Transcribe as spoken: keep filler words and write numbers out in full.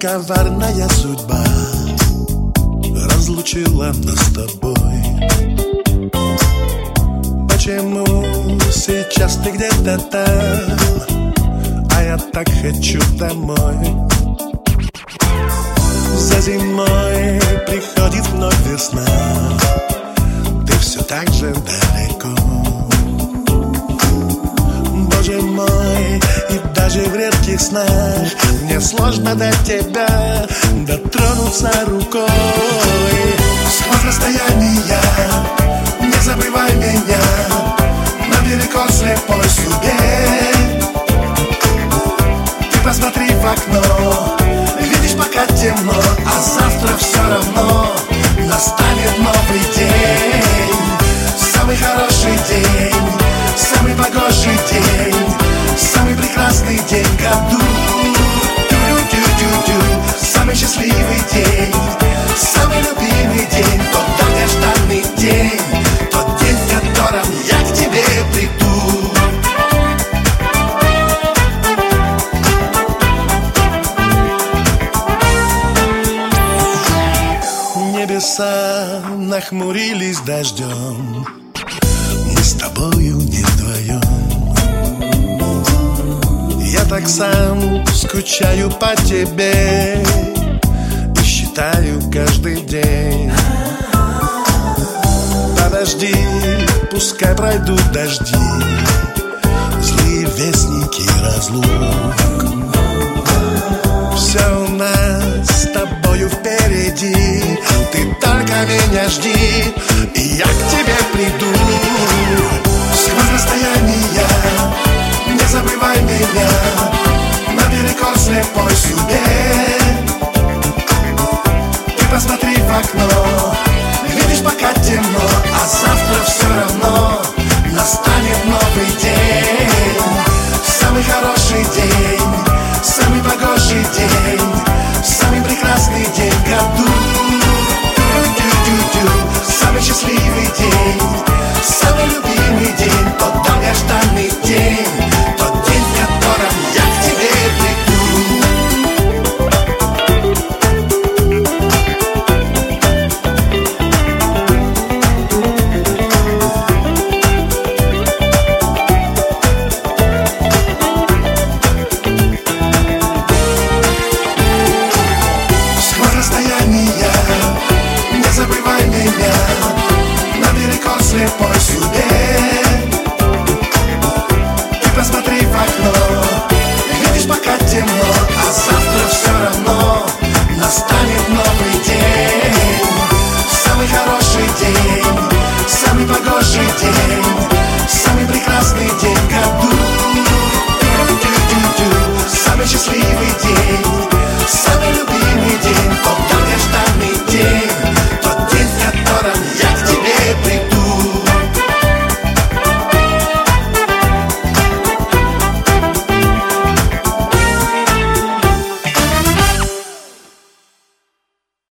коварная судьба разлучила нас с тобой. Почему сейчас ты где-то там, а я так хочу домой? За зимой приходит вновь весна, ты все так же далеко. Боже мой, и даже в редких снах мне сложно до тебя дотронуться рукой. Сквозь расстояние не забывай меня, нам далеко слепой судьбе. Ты посмотри в окно, видишь, пока темно, а завтра все равно настанет новый день. Самый хороший день, самый погожий день, самый прекрасный день в году. Тю-тю-тю-тю, самый счастливый день, самый любимый день, тот долгожданный день, тот день, в котором я к тебе приду. Небеса нахмурились дождем, мы с тобою не вдвоем. Я так сам скучаю по тебе и считаю каждый день. Подожди, пускай пройдут дожди, злые вестники разлук. Все у нас с тобою впереди, ты только меня жди, и я к тебе приду.